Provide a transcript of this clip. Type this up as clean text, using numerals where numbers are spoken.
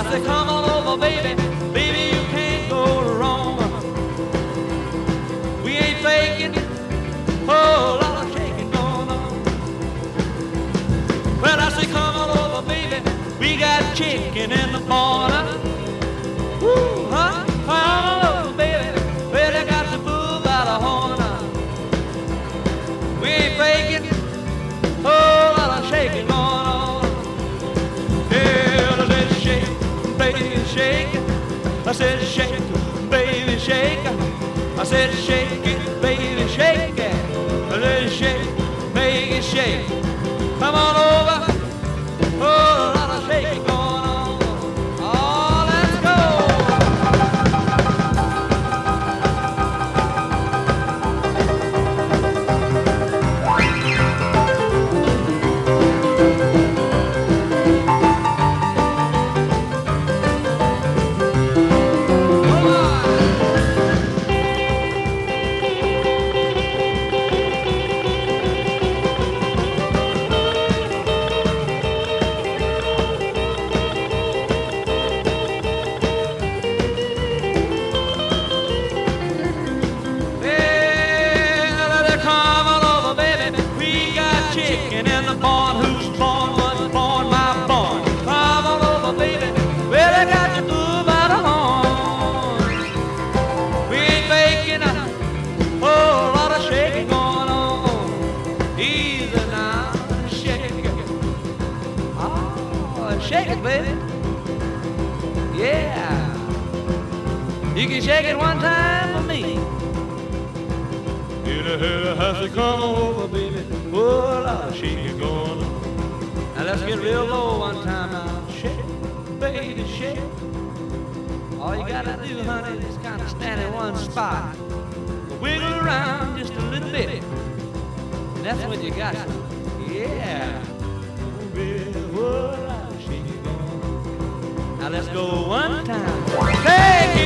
say, come on over, baby. Baby, you can't go wrong. We ain't faking. Oh, a lot of shaking going on. Well, I say, come on over, baby. We got chicken in the corner. Woo, huh? Come on over, baby. Well, they got the bull by the horn. We ain't faking. Oh, a lot of shaking going on. Yeah, let's shake, baby, shake. I said, shake, baby, shake. I said, shake it, baby, shake it. Let's shake, make it shake. Come on over. Oh, a lot of shaking going on. Oh, let's go. Chicken in the barn, who's born, was born, my born. Come on over, baby. Well, I got you through by the horn. We ain't faking. Oh, a lot of shaking going on. Easy now, shake it. Oh, shake it, baby. Yeah. You can shake it one time for me. I say, come on over, baby. Oh, a lot of shaking going on. Now let's get real low one time now. Shake, baby, shake. All you gotta do, honey, is kind of stand in one spot. Wiggle around just a little bit. And that's when you got it. Yeah. Oh, baby, oh, a lot of shaking going on. Now let's go one time. Hey!